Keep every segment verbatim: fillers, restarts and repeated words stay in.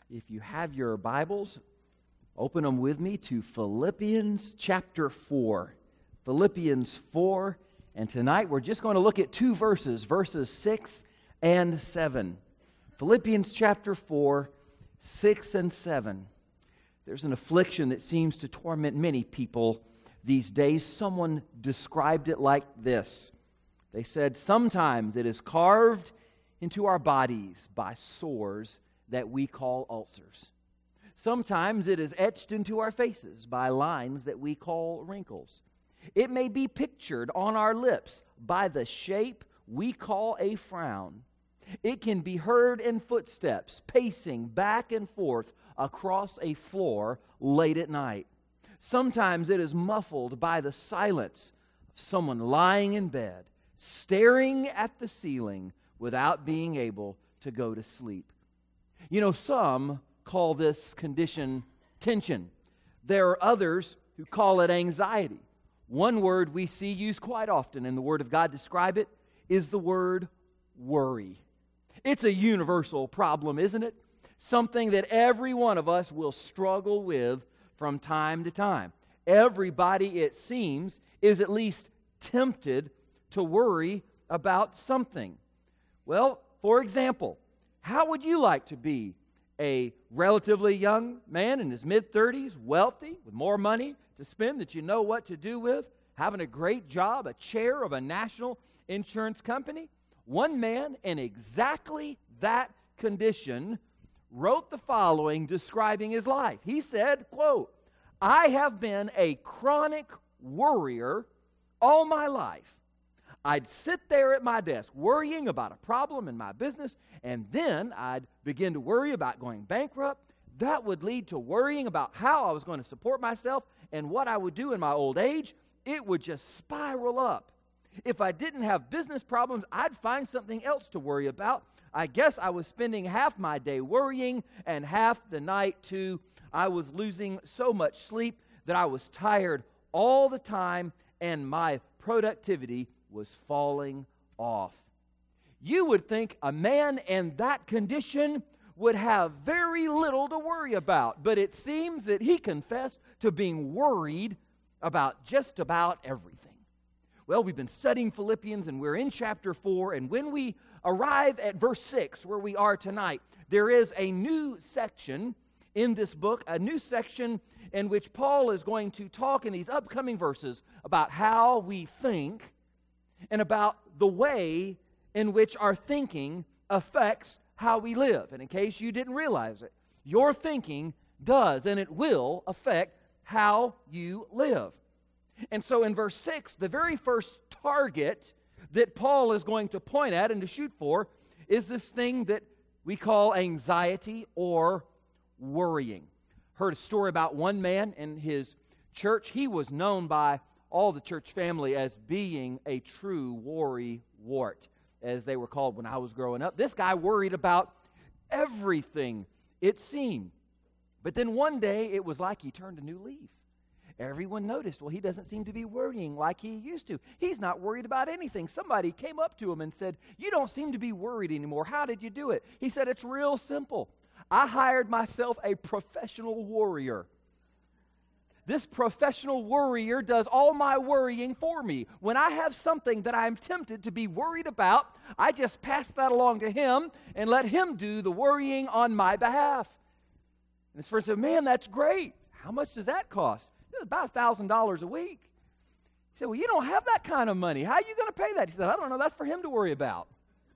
If you have your Bibles, open them with me to Philippians chapter four. Philippians four, and tonight we're just going to look at two verses, verses six and seven. Philippians chapter four, six and seven. There's an affliction that seems to torment many people these days. Someone described it like this. They said, sometimes it is carved into our bodies by sores that we call ulcers. Sometimes it is etched into our faces by lines that we call wrinkles. It may be pictured on our lips by the shape we call a frown. It can be heard in footsteps pacing back and forth across a floor late at night. Sometimes it is muffled by the silence of someone lying in bed, staring at the ceiling without being able to go to sleep. You know, some call this condition tension. There are others who call it anxiety. One word we see used quite often in the Word of God to describe it is the word worry. It's a universal problem, isn't it? Something that every one of us will struggle with from time to time. Everybody, it seems, is at least tempted to worry about something. Well, for example, how would you like to be a relatively young man in his mid-thirties, wealthy, with more money to spend that you know what to do with, having a great job, a chair of a national insurance company? One man in exactly that condition wrote the following describing his life. He said, quote, "I have been a chronic worrier all my life. I'd sit there at my desk worrying about a problem in my business, and then I'd begin to worry about going bankrupt. That would lead to worrying about how I was going to support myself and what I would do in my old age. It would just spiral up. If I didn't have business problems, I'd find something else to worry about. I guess I was spending half my day worrying and half the night too. I was losing so much sleep that I was tired all the time, and my productivity was falling off." You would think a man in that condition would have very little to worry about, but it seems that he confessed to being worried about just about everything. Well, we've been studying Philippians, and we're in chapter four, and when we arrive at verse six, where we are tonight, there is a new section in this book, a new section in which Paul is going to talk in these upcoming verses about how we think and about the way in which our thinking affects how we live. And in case you didn't realize it, your thinking does and it will affect how you live. And so in verse six, the very first target that Paul is going to point at and to shoot for is this thing that we call anxiety or worrying. Heard a story about one man in his church. He was known by all the church family as being a true worry wart, as they were called when I was growing up. This guy worried about everything, it seemed. But then one day, it was like he turned a new leaf. Everyone noticed, well, he doesn't seem to be worrying like he used to. He's not worried about anything. Somebody came up to him and said, "You don't seem to be worried anymore. How did you do it?" He said, "It's real simple. I hired myself a professional worrier. This professional worrier does all my worrying for me. When I have something that I'm tempted to be worried about, I just pass that along to him and let him do the worrying on my behalf." And his friend said, "Man, that's great. How much does that cost?" It was about one thousand dollars a week. He said, "Well, you don't have that kind of money. How are you going to pay that?" He said, "I don't know. That's for him to worry about."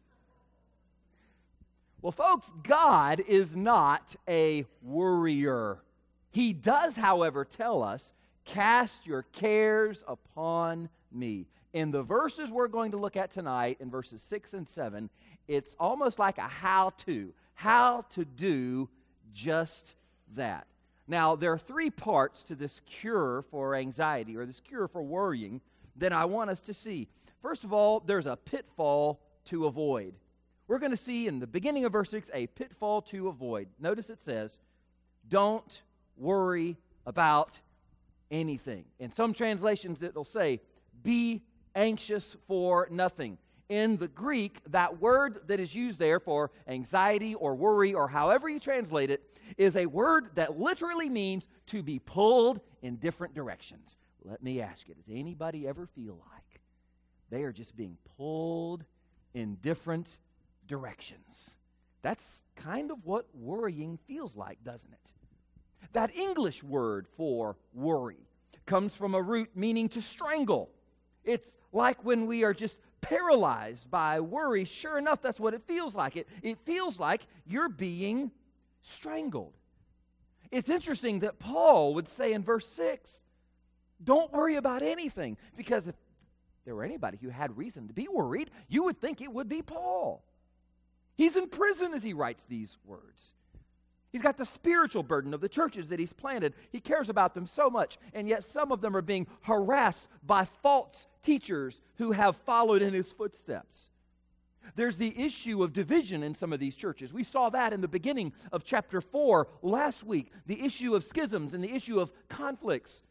Well, folks, God is not a worrier. He does, however, tell us, "Cast your cares upon me." In the verses we're going to look at tonight, in verses six and seven, it's almost like a how-to, how to do just that. Now, there are three parts to this cure for anxiety, or this cure for worrying, that I want us to see. First of all, there's a pitfall to avoid. We're going to see in the beginning of verse six a pitfall to avoid. Notice it says, "Don't worry about anything." In some translations, it'll say, "Be anxious for nothing." In the Greek, that word that is used there for anxiety or worry or however you translate it is a word that literally means to be pulled in different directions. Let me ask you, does anybody ever feel like they are just being pulled in different directions? That's kind of what worrying feels like, doesn't it? That English word for worry comes from a root meaning to strangle. It's like when we are just paralyzed by worry. Sure enough, that's what it feels like. It, it feels like you're being strangled. It's interesting that Paul would say in verse six, don't worry about anything. Because if there were anybody who had reason to be worried, you would think it would be Paul. He's in prison as he writes these words. He's got the spiritual burden of the churches that he's planted. He cares about them so much, and yet some of them are being harassed by false teachers who have followed in his footsteps. There's the issue of division in some of these churches. We saw that in the beginning of chapter four last week, the issue of schisms and the issue of conflicts.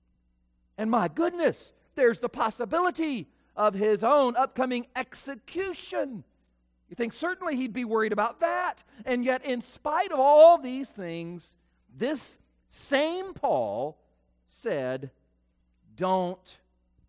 And my goodness, there's the possibility of his own upcoming execution. You think certainly he'd be worried about that. And yet, in spite of all these things, this same Paul said, don't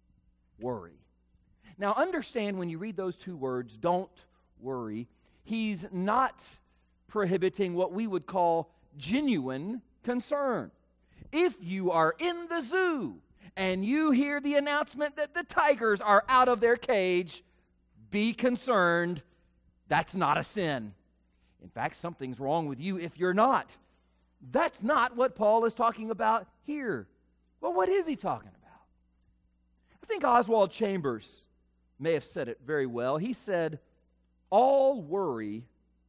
worry. Now, understand when you read those two words, don't worry, he's not prohibiting what we would call genuine concern. If you are in the zoo and you hear the announcement that the tigers are out of their cage, be concerned. That's not a sin. In fact, something's wrong with you if you're not. That's not what Paul is talking about here. Well, what is he talking about? I think Oswald Chambers may have said it very well. He said, all worry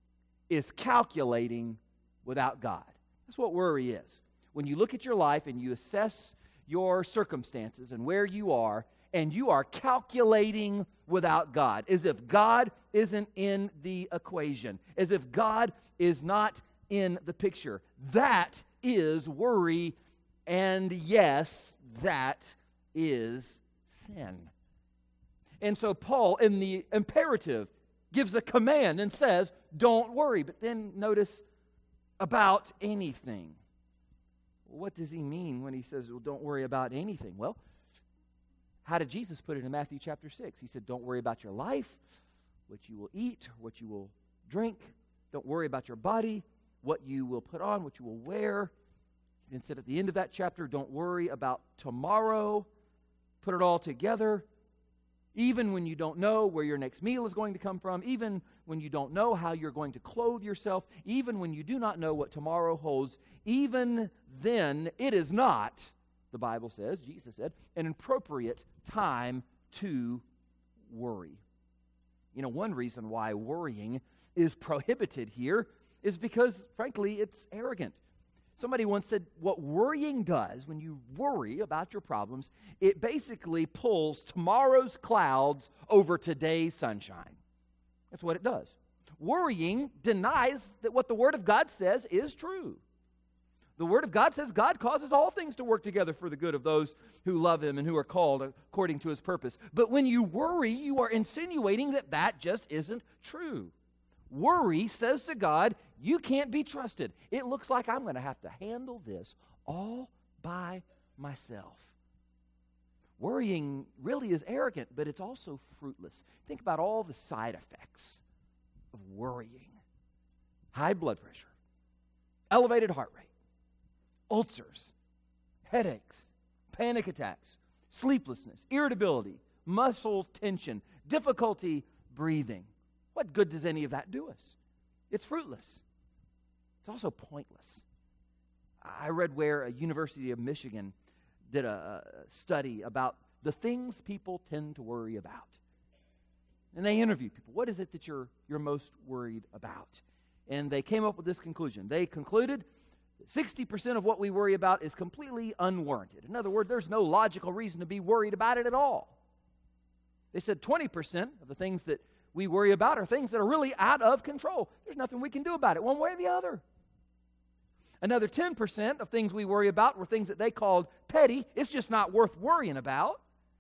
is calculating without God. That's what worry is. When you look at your life and you assess your circumstances and where you are, and you are calculating without God, as if God isn't in the equation, as if God is not in the picture. That is worry, and yes, that is sin. And so Paul, in the imperative, gives a command and says, don't worry. But then notice, about anything. What does he mean when he says, well, don't worry about anything? Well, how did Jesus put it in Matthew chapter six? He said, don't worry about your life, what you will eat, what you will drink. Don't worry about your body, what you will put on, what you will wear. He then said at the end of that chapter, don't worry about tomorrow. Put it all together. Even when you don't know where your next meal is going to come from, even when you don't know how you're going to clothe yourself, even when you do not know what tomorrow holds, even then it is not, the Bible says, Jesus said, an appropriate time to worry. You know, one reason why worrying is prohibited here is because, frankly, it's arrogant. Somebody once said, what worrying does, when you worry about your problems, it basically pulls tomorrow's clouds over today's sunshine. That's what it does. Worrying denies that what the Word of God says is true. The Word of God says God causes all things to work together for the good of those who love Him and who are called according to His purpose. But when you worry, you are insinuating that that just isn't true. Worry says to God, you can't be trusted. It looks like I'm going to have to handle this all by myself. Worrying really is arrogant, but it's also fruitless. Think about all the side effects of worrying. High blood pressure, elevated heart rate, ulcers, headaches, panic attacks, sleeplessness, irritability, muscle tension, difficulty breathing. What good does any of that do us? It's fruitless. It's also pointless. I read where a University of Michigan did a, a study about the things people tend to worry about. And they interviewed people. What is it that you're, you're most worried about? And they came up with this conclusion. They concluded that sixty percent of what we worry about is completely unwarranted. In other words, there's no logical reason to be worried about it at all. They said twenty percent of the things that we worry about are things that are really out of control. There's nothing we can do about it one way or the other. Another ten percent of things we worry about were things that they called petty. It's just not worth worrying about.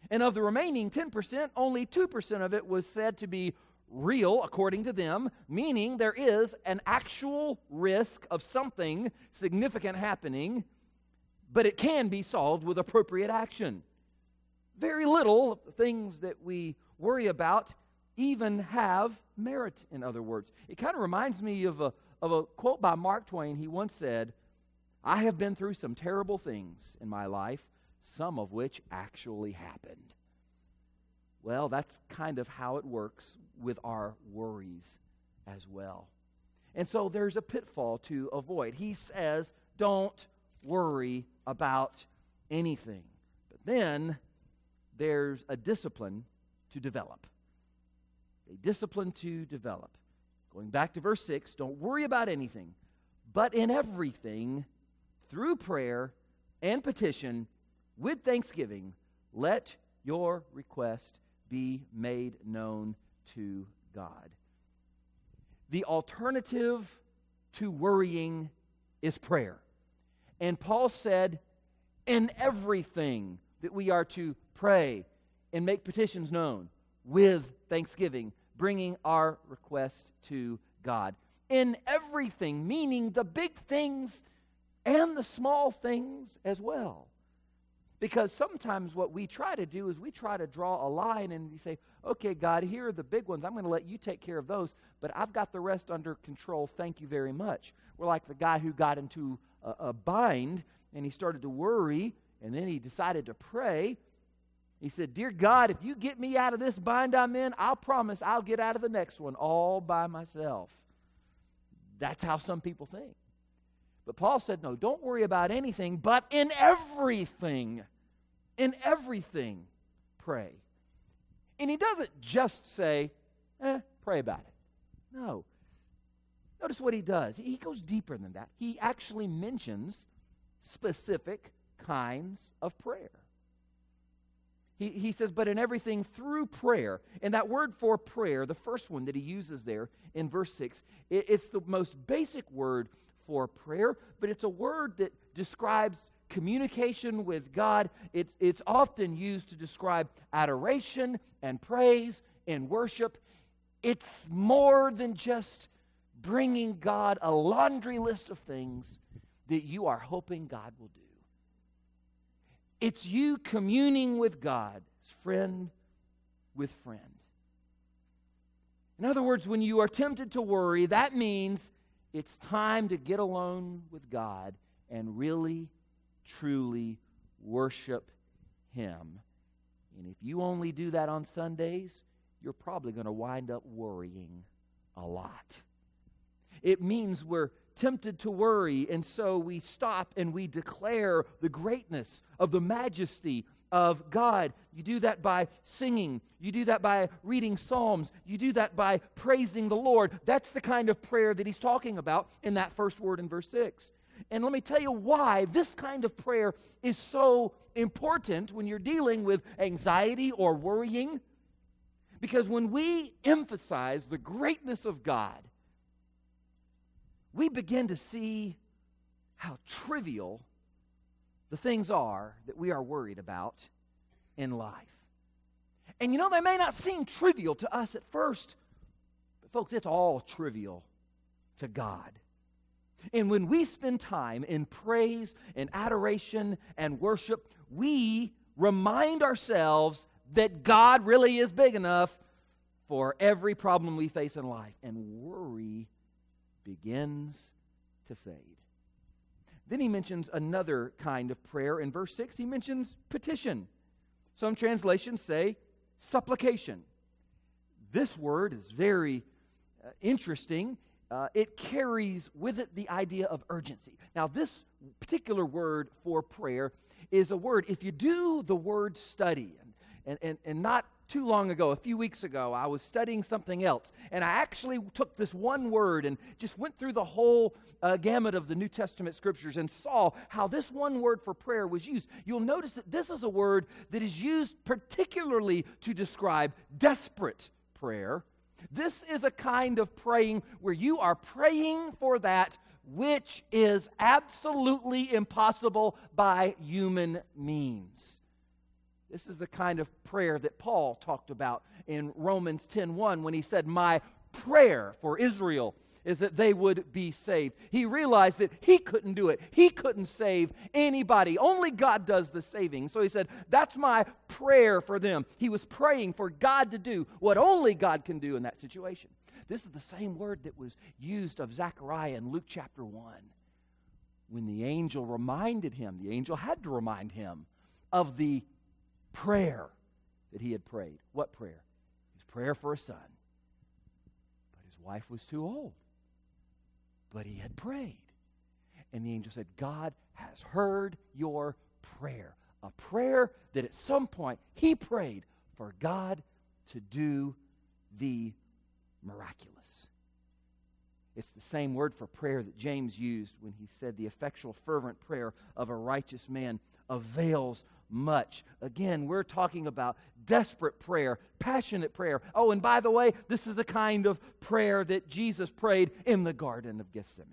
And of the remaining ten percent, only two percent of it was said to be real, according to them, meaning there is an actual risk of something significant happening, but it can be solved with appropriate action. Very little of the things that we worry about even have merit, in other words. It kind of reminds me of a, of a quote by Mark Twain. He once said, "I have been through some terrible things in my life, some of which actually happened." Well, that's kind of how it works with our worries as well. And so there's a pitfall to avoid. He says, don't worry about anything. But then there's a discipline to develop. A discipline to develop. Going back to verse six, don't worry about anything, but in everything, through prayer and petition, with thanksgiving, let your request be made known to God. The alternative to worrying is prayer. And Paul said, in everything that we are to pray and make petitions known with thanksgiving, bringing our request to God. In everything, meaning the big things and the small things as well. Because sometimes what we try to do is we try to draw a line and we say, okay, God, here are the big ones. I'm going to let you take care of those, but I've got the rest under control. Thank you very much. We're like the guy who got into a, a bind and he started to worry and then he decided to pray. He said, dear God, if you get me out of this bind I'm in, I'll promise I'll get out of the next one all by myself. That's how some people think. But Paul said, no, don't worry about anything, but in everything, in everything, pray. And he doesn't just say, eh, pray about it. No. Notice what he does. He goes deeper than that. He actually mentions specific kinds of prayer. He, he says, but in everything through prayer. And that word for prayer, the first one that he uses there in verse six, it, it's the most basic word for prayer, but it's a word that describes communication with God. It's, it's often used to describe adoration and praise and worship. It's more than just bringing God a laundry list of things that you are hoping God will do. It's you communing with God as friend with friend. In other words, when you are tempted to worry, that means it's time to get alone with God and really, truly worship Him. And if you only do that on Sundays, you're probably going to wind up worrying a lot. It means we're tempted to worry, and so we stop and we declare the greatness of the majesty of God. You do that by singing. You do that by reading Psalms. You do that by praising the Lord. That's the kind of prayer that he's talking about in that first word in verse six. And let me tell you why this kind of prayer is so important when you're dealing with anxiety or worrying. Because when we emphasize the greatness of God, we begin to see how trivial the things are that we are worried about in life. And you know, they may not seem trivial to us at first, but folks, it's all trivial to God. And when we spend time in praise and adoration and worship, we remind ourselves that God really is big enough for every problem we face in life. And worry begins to fade. Then he mentions another kind of prayer. In verse six, he mentions petition. Some translations say supplication. This word is very uh, interesting. Uh, it carries with it the idea of urgency. Now, this particular word for prayer is a word, if you do the word study, and, and, and not too long ago, a few weeks ago, I was studying something else, and I actually took this one word and just went through the whole uh, gamut of the New Testament scriptures and saw how this one word for prayer was used. You'll notice that this is a word that is used particularly to describe desperate prayer. This is a kind of praying where you are praying for that which is absolutely impossible by human means. This is the kind of prayer that Paul talked about in Romans ten one when he said, "My prayer for Israel is that they would be saved." He realized that he couldn't do it. He couldn't save anybody. Only God does the saving. So he said, that's my prayer for them. He was praying for God to do what only God can do in that situation. This is the same word that was used of Zechariah in Luke chapter one. When the angel reminded him, the angel had to remind him of the prayer that he had prayed. What prayer? His prayer for a son. But his wife was too old. But he had prayed. And the angel said, God has heard your prayer. A prayer that at some point he prayed for God to do the miraculous. It's the same word for prayer that James used when he said the effectual fervent prayer of a righteous man avails much. Again, we're talking about desperate prayer, passionate prayer. Oh, and by the way, this is the kind of prayer that Jesus prayed in the Garden of Gethsemane.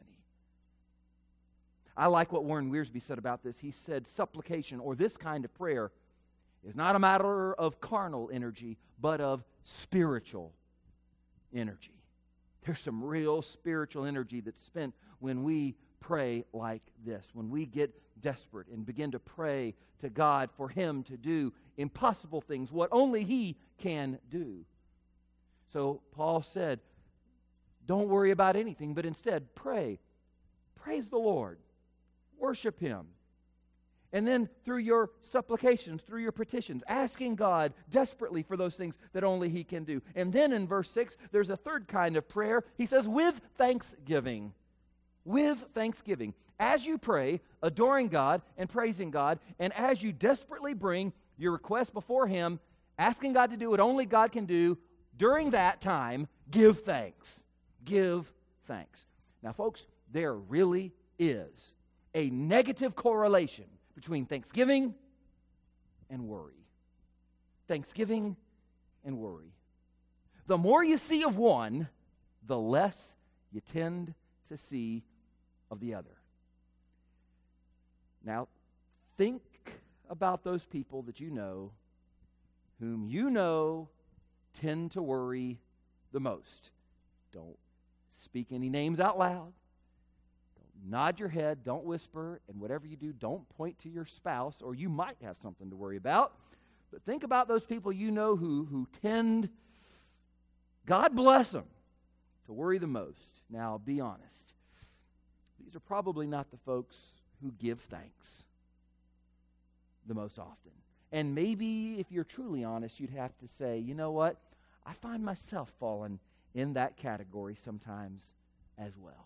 I like what Warren Wiersbe said about this. He said, supplication, or this kind of prayer, is not a matter of carnal energy, but of spiritual energy. There's some real spiritual energy that's spent when we pray like this, when we get desperate and begin to pray to God for Him to do impossible things, what only He can do. So Paul said, don't worry about anything, but instead pray. Praise the Lord. Worship Him. And then through your supplications, through your petitions, asking God desperately for those things that only He can do. And then in verse six, there's a third kind of prayer. He says, with thanksgiving. With thanksgiving. As you pray, adoring God and praising God, and as you desperately bring your request before Him, asking God to do what only God can do, during that time, give thanks. Give thanks. Now, folks, there really is a negative correlation between thanksgiving and worry. Thanksgiving and worry. The more you see of one, the less you tend to see of the other. Now, think about those people that you know whom you know tend to worry the most. Don't speak any names out loud. Nod your head, don't whisper, and whatever you do, don't point to your spouse, or you might have something to worry about. But think about those people you know who, who tend, God bless them, to worry the most. Now, be honest. These are probably not the folks who give thanks the most often. And maybe if you're truly honest, you'd have to say, you know what? I find myself falling in that category sometimes as well.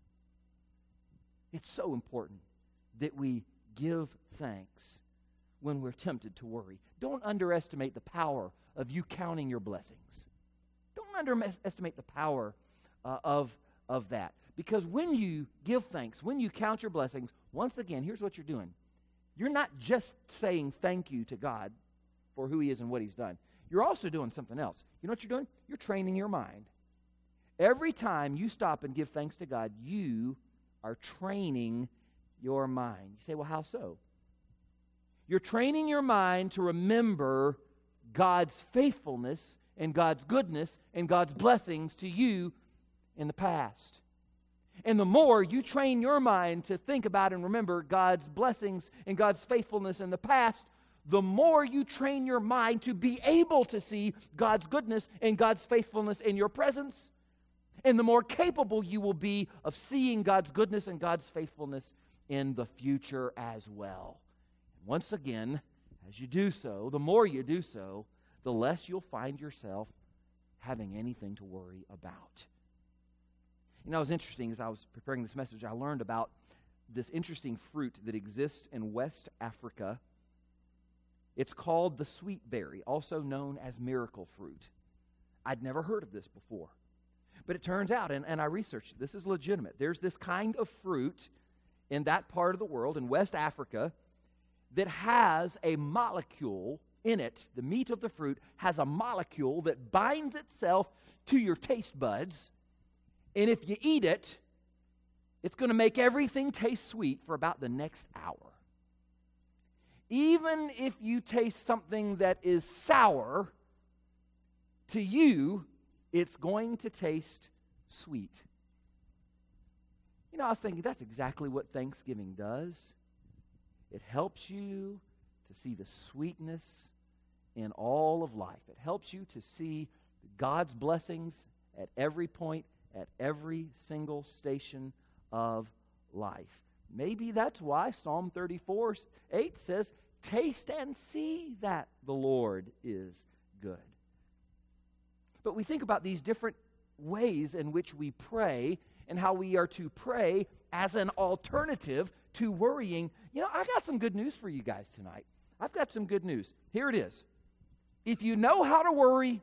It's so important that we give thanks when we're tempted to worry. Don't underestimate the power of you counting your blessings. Don't underestimate the power uh, of, of that. Because when you give thanks, when you count your blessings, once again, here's what you're doing. You're not just saying thank you to God for who He is and what He's done. You're also doing something else. You know what you're doing? You're training your mind. Every time you stop and give thanks to God, you are training your mind. You say, well, how so? You're training your mind to remember God's faithfulness and God's goodness and God's blessings to you in the past. And the more you train your mind to think about and remember God's blessings and God's faithfulness in the past, the more you train your mind to be able to see God's goodness and God's faithfulness in your presence, and the more capable you will be of seeing God's goodness and God's faithfulness in the future as well. And once again, as you do so, the more you do so, the less you'll find yourself having anything to worry about. You know, it was interesting as I was preparing this message, I learned about this interesting fruit that exists in West Africa. It's called the sweet berry, also known as miracle fruit. I'd never heard of this before. But it turns out, and, and I researched it, this is legitimate. There's this kind of fruit in that part of the world, in West Africa, that has a molecule in it. The meat of the fruit has a molecule that binds itself to your taste buds, and if you eat it, it's going to make everything taste sweet for about the next hour. even if you taste something that is sour, to you, it's going to taste sweet. You know, I was thinking that's exactly what Thanksgiving does. It helps you to see the sweetness in all of life. It helps you to see God's blessings at every point, at every single station of life. Maybe that's why Psalm thirty-four eight says, taste and see that the Lord is good. But we think about these different ways in which we pray and how we are to pray as an alternative to worrying. You know, I got some good news for you guys tonight. I've got some good news. Here it is. If you know how to worry,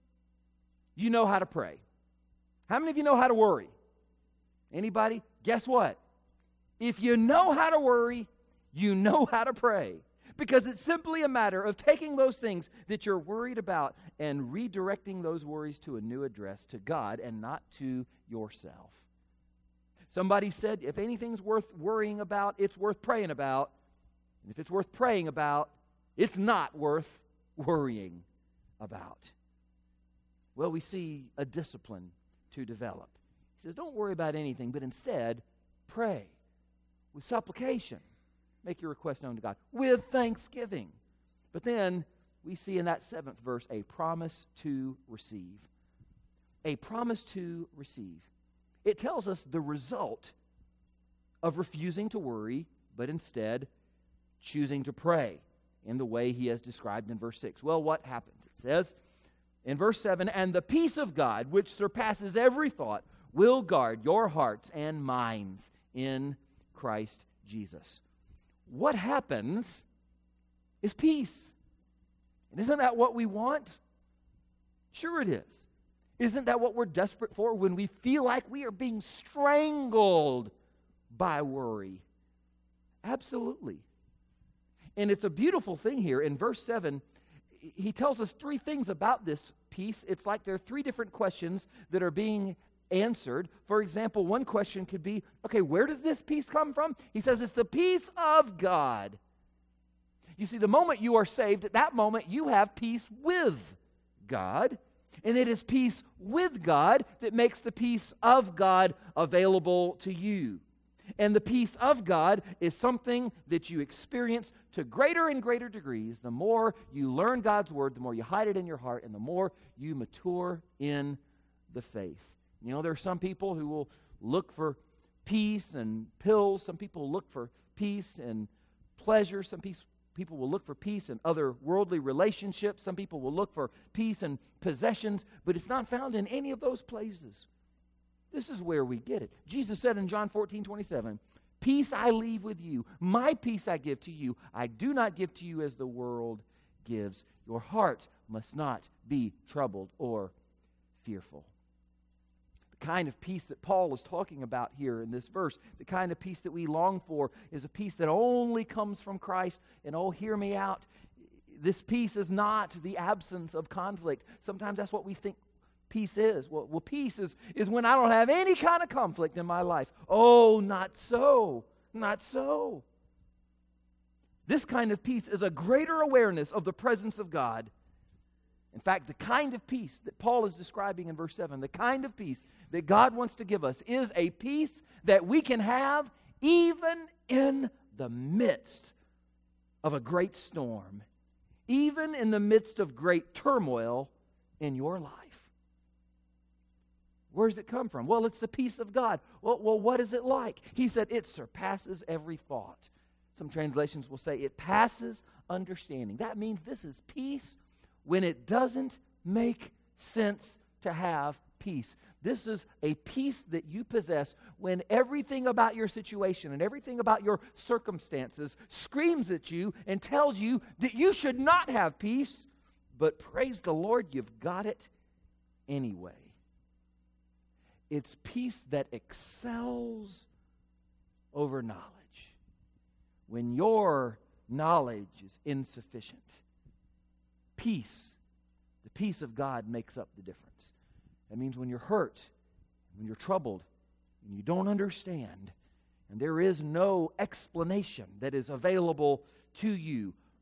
you know how to pray. How many of you know how to worry? Anybody? Guess what? If you know how to worry, you know how to pray. Because it's simply a matter of taking those things that you're worried about and redirecting those worries to a new address, to God and not to yourself. Somebody said, if anything's worth worrying about, it's worth praying about. And if it's worth praying about, it's not worth worrying about. Well, we see a discipline to develop. He says, don't worry about anything, but instead, pray with supplication. Make your request known to God with thanksgiving. But then we see in that seventh verse a promise to receive. A promise to receive. It tells us the result of refusing to worry, but instead choosing to pray in the way he has described in verse six. Well, what happens? It says in verse seven, and the peace of God, which surpasses every thought, will guard your hearts and minds in Christ Jesus. What happens is peace. And isn't that what we want? Sure it is. Isn't that what we're desperate for when we feel like we are being strangled by worry? Absolutely. And it's a beautiful thing here. In verse seven, he tells us three things about this peace. It's like there are three different questions that are being answered. For example, one question could be, okay, where does this peace come from? He says it's the peace of God. You see, the moment you are saved, at that moment you have peace with God. And it is peace with God that makes the peace of God available to you. And the peace of God is something that you experience to greater and greater degrees. The more you learn God's word, the more you hide it in your heart, and the more you mature in the faith. You know, there are some people who will look for peace and pills. Some people look for peace and pleasure. Some peace, people will look for peace in other worldly relationships. Some people will look for peace in possessions, but it's not found in any of those places. This is where we get it. Jesus said in John fourteen twenty-seven, peace I leave with you. My peace I give to you. I do not give to you as the world gives. Your hearts must not be troubled or fearful. The kind of peace that Paul is talking about here in this verse, the kind of peace that we long for, is a peace that only comes from Christ. And oh, hear me out. This peace is not the absence of conflict. Sometimes that's what we think peace is. Well, well peace is, is when I don't have any kind of conflict in my life. Oh, not so. Not so. This kind of peace is a greater awareness of the presence of God. In fact, the kind of peace that Paul is describing in verse seven, the kind of peace that God wants to give us is a peace that we can have even in the midst of a great storm, even in the midst of great turmoil in your life. Where does it come from? Well, it's the peace of God. Well, well, what is it like? He said it surpasses every thought. Some translations will say it passes understanding. That means this is peace when it doesn't make sense to have peace. This is a peace that you possess when everything about your situation and everything about your circumstances screams at you and tells you that you should not have peace, but praise the Lord, you've got it anyway. It's peace that excels over knowledge. When your knowledge is insufficient, peace, the peace of God makes up the difference. That means when you're hurt, when you're troubled, and you don't understand, and there is no explanation that is available to you,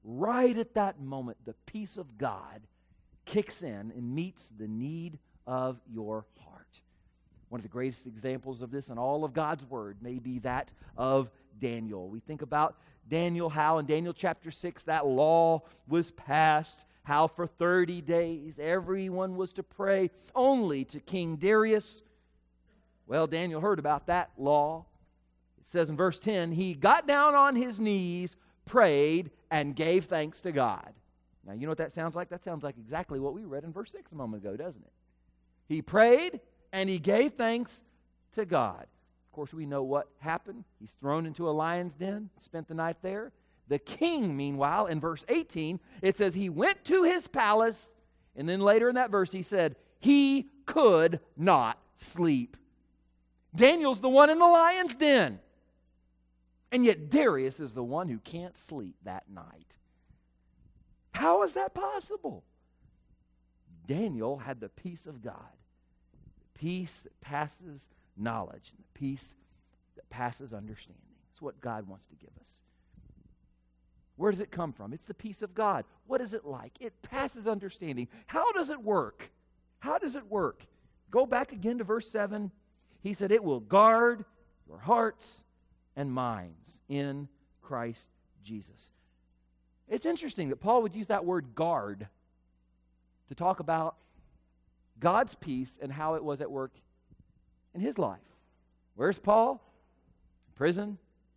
right at that moment, the peace of God kicks in and meets the need of your heart. One of the greatest examples of this in all of God's Word may be that of Daniel. We think about Daniel, how in Daniel chapter six that law was passed, how for thirty days everyone was to pray only to King Darius. Well, Daniel heard about that law. It says in verse ten, he got down on his knees, prayed, and gave thanks to God. Now, you know what that sounds like? That sounds like exactly what we read in verse six a moment ago, doesn't it? He prayed, and he gave thanks to God. Of course, we know what happened. He's thrown into a lion's den, spent the night there. The king, meanwhile, in verse eighteen, it says he went to his palace, and then later in that verse he said, he could not sleep. Daniel's the one in the lion's den. And yet Darius is the one who can't sleep that night. How is that possible? Daniel had the peace of God. The peace that passes knowledge, and the peace that passes understanding. It's what God wants to give us. Where does it come from? It's the peace of God. What is it like? It passes understanding. How does it work? How does it work? Go back again to verse seven. He said, it will guard your hearts and minds in Christ Jesus. It's interesting that Paul would use that word guard to talk about God's peace and how it was at work in his life. Where's Paul? Prison.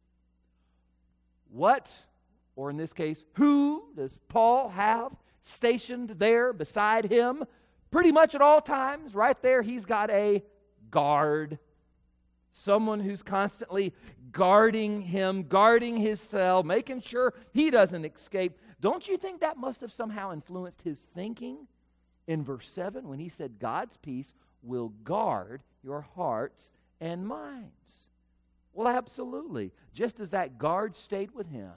What, or in this case, who does Paul have stationed there beside him? Pretty much at all times, right there, he's got a guard. Someone who's constantly guarding him, guarding his cell, making sure he doesn't escape. Don't you think that must have somehow influenced his thinking in verse seven when he said, God's peace will guard your hearts and minds? Well, absolutely. Just as that guard stayed with him,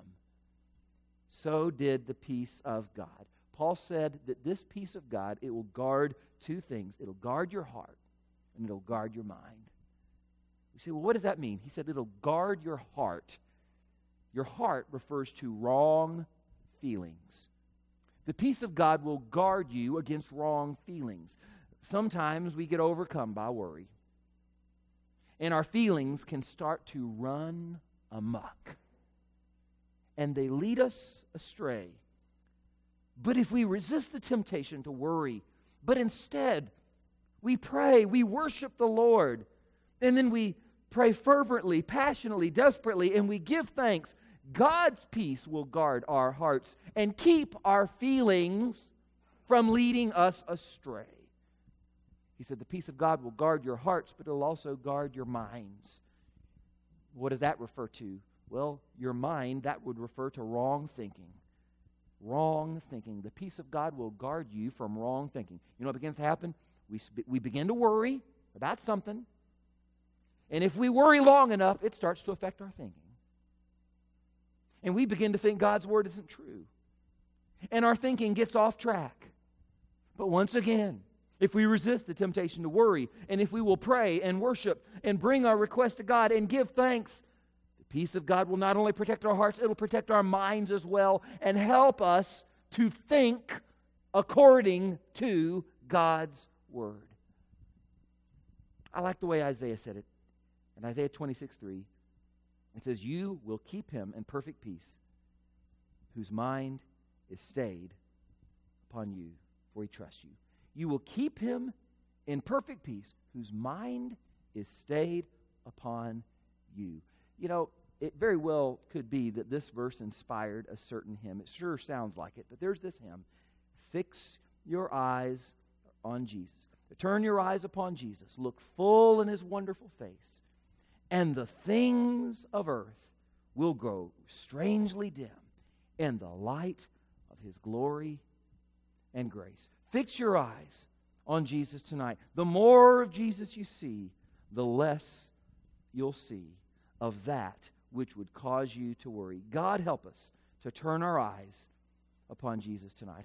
so did the peace of God. Paul said that this peace of God, it will guard two things. It'll guard your heart, and it'll guard your mind. You say, well, what does that mean? He said it'll guard your heart. Your heart refers to wrong feelings. The peace of God will guard you against wrong feelings. Sometimes we get overcome by worry, and our feelings can start to run amok, and they lead us astray. But if we resist the temptation to worry, but instead we pray, we worship the Lord, and then we pray fervently, passionately, desperately, and we give thanks, God's peace will guard our hearts and keep our feelings from leading us astray. He said the peace of God will guard your hearts, but it'll also guard your minds. What does that refer to? Well, your mind, that would refer to wrong thinking. Wrong thinking. The peace of God will guard you from wrong thinking. You know what begins to happen? We, we begin to worry about something. And if we worry long enough, it starts to affect our thinking. And we begin to think God's word isn't true. And our thinking gets off track. But once again, if we resist the temptation to worry, and if we will pray and worship and bring our request to God and give thanks, the peace of God will not only protect our hearts, it'll protect our minds as well and help us to think according to God's word. I like the way Isaiah said it. In Isaiah twenty-six three, it says, you will keep him in perfect peace, whose mind is stayed upon you, for he trusts you. You will keep him in perfect peace, whose mind is stayed upon you. You know, it very well could be that this verse inspired a certain hymn. It sure sounds like it, but there's this hymn. Fix your eyes on Jesus. Turn your eyes upon Jesus. Look full in his wonderful face. And the things of earth will grow strangely dim in the light of his glory and grace. Fix your eyes on Jesus tonight. The more of Jesus you see, the less you'll see of that which would cause you to worry. God help us to turn our eyes upon Jesus tonight.